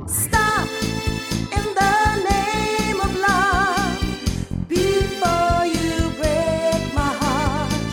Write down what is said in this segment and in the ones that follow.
Stop in the name of love before you break my heart.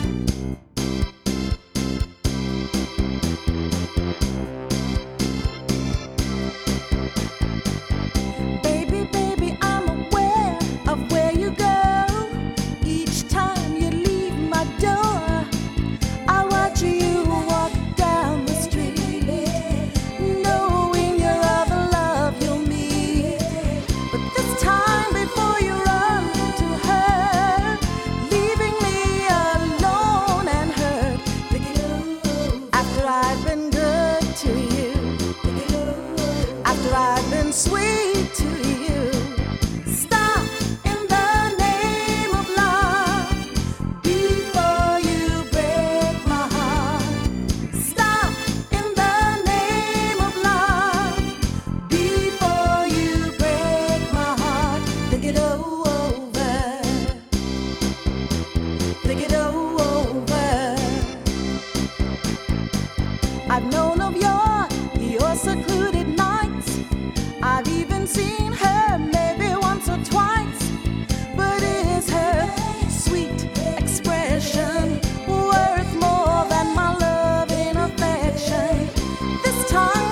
Baby, baby, I'm aware of where you go. Each time you leave my door, I watch you walk down the street, knowing your other love you'll meet. But this time before you run to her, leaving me alone and hurt. After I've been good to you, after I've been sweet to you. Stop in the name of love before you break my heart. Stop in the name of love before you break my heart. Think it over. Think it over. I've known of your secluded nights. I've even seen her maybe once or twice. But is her sweet expression worth more than my love and affection? This time